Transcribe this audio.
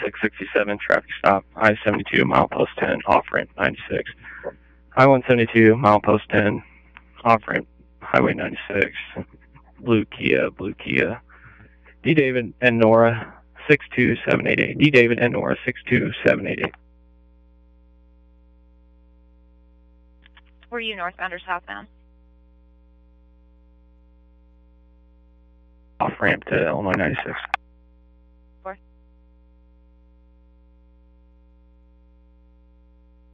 667, traffic stop, I-72, milepost 10, off-ramp 96. I-172, milepost 10, off-ramp, highway 96. Blue Kia. D. David and Nora, 62788. D. David and Nora, 62788. Were you northbound or southbound? Off-ramp to Illinois 96.